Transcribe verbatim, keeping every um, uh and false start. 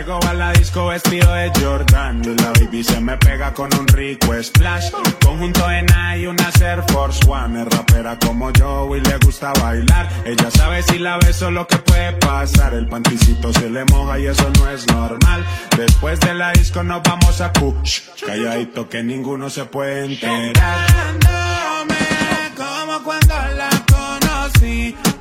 Llego a la disco vestido de Jordan y la baby se me pega con un rico splash. Conjunto en I y una Air Force One. Es rapera como yo y le gusta bailar. Ella sabe si la beso lo que puede pasar. El panticito se le moja y eso no es normal. Después de la disco nos vamos a Kush. Calladito que ninguno se puede enterar. Como cuando la conocí,